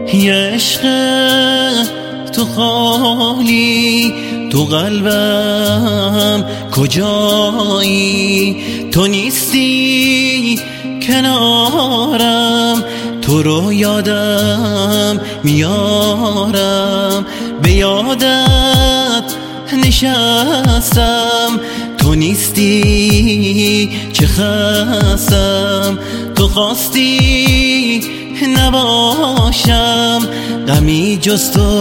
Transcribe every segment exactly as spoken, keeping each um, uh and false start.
یه عشق تو خالی تو قلبم کجایی؟ تو نیستی کنارم، تو رو یادم میارم، به یادت نشستم. تو نیستی چه خستم، تو خواستی نباشم، غمی جز تو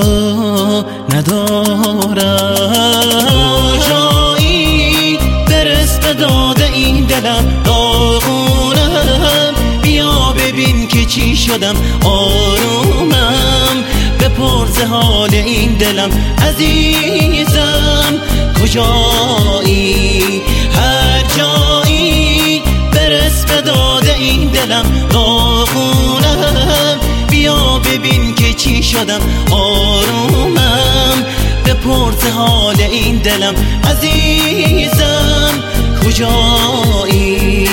ندارم. کجایی؟ برس به داد این دلم داغونم، بیا ببین که چی شدم آرومم، بپرس حال این دلم عزیزم. کجایی؟ هر جایی، برس به داد این دلم داغونم، بیا ببین که چی شدم آرومم، بپرس حال این دلم عزیزم. کجایی؟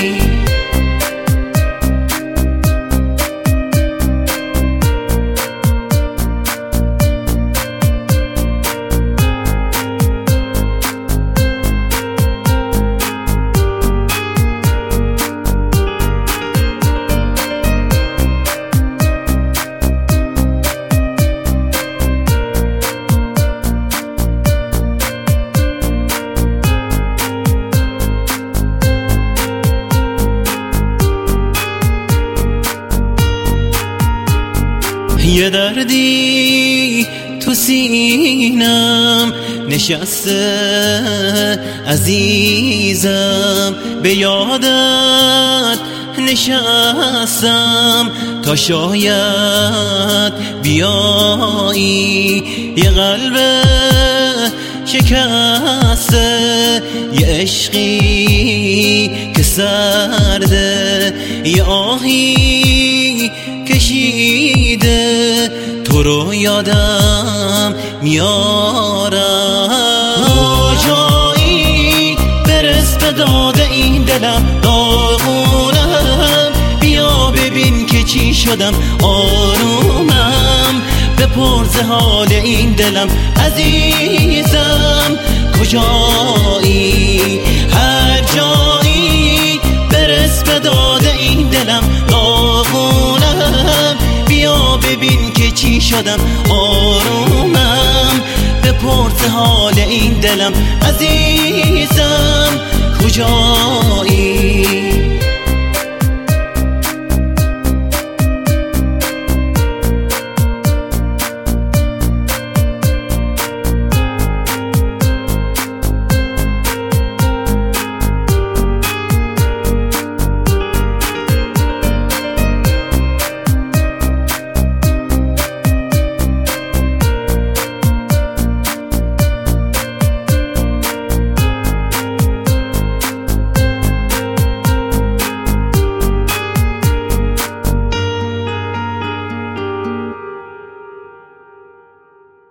یه دردی تو سینم نشسته عزیزم، به یادت نشستم تا شاید بیایی. یه قلب شکسته، یه عشقی که سرده، یه آهی کشیده، تو رو یادم میارم. کجایی؟ برس به داد این دلم داغونم، بیا ببین که چی شدم آرومم، بپرس حال این دلم عزیزم. کجایی؟ هر جایی، برس به داد این دلم داغونم، بیا ببین که چی شدم آرومم، بپرس حال این دلم عزیزم. کجایی؟